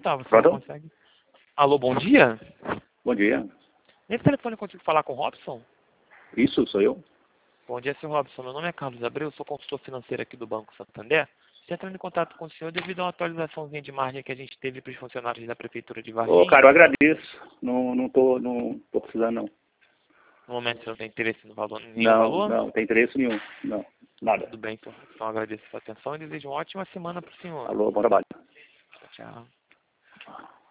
Tá, você não Pronto? consegue. Alô, bom dia? Bom dia. Nesse telefone eu consigo falar com o Robson? Isso, sou eu? Bom dia, senhor Robson. Meu nome é Carlos Abreu, sou consultor financeiro aqui do Banco Santander. Estou entrando em contato com o senhor devido a uma atualizaçãozinha de margem que a gente teve para os funcionários da Prefeitura de Ô, Varginha. cara, eu agradeço. Não tô precisando, não. No momento, você não tem interesse no valor, nenhum Não, valor? não tem interesse nenhum. Não, nada. Tudo bem, senhor Robson. Agradeço a sua atenção e desejo uma ótima semana para o senhor. Alô, bom trabalho. Tchau, tchau.